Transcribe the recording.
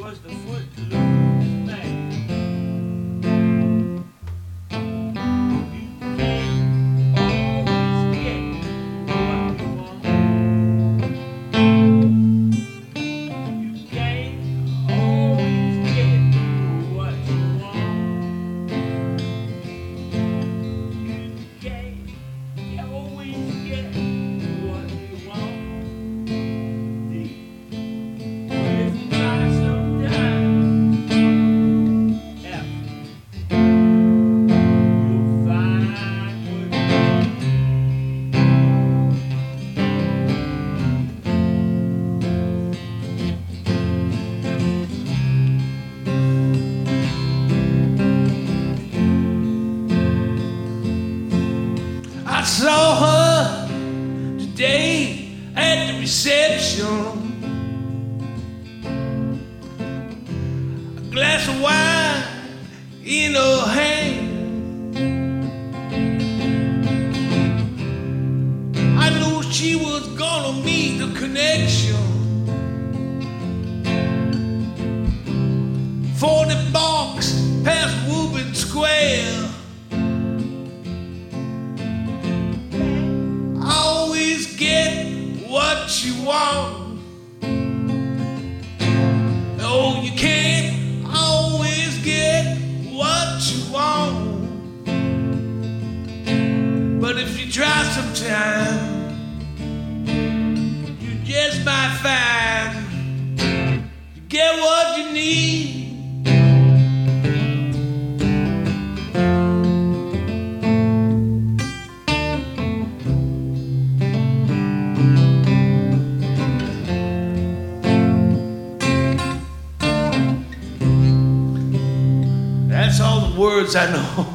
was the footloose man. I saw her today at the reception. A glass of wine in her hand. I knew she was gonna meet the connection. 40 blocks past Woburn Square. What you want. Oh, you can't always get what you want. But if you try sometime, you just might find you get what you need. That's all the words I know.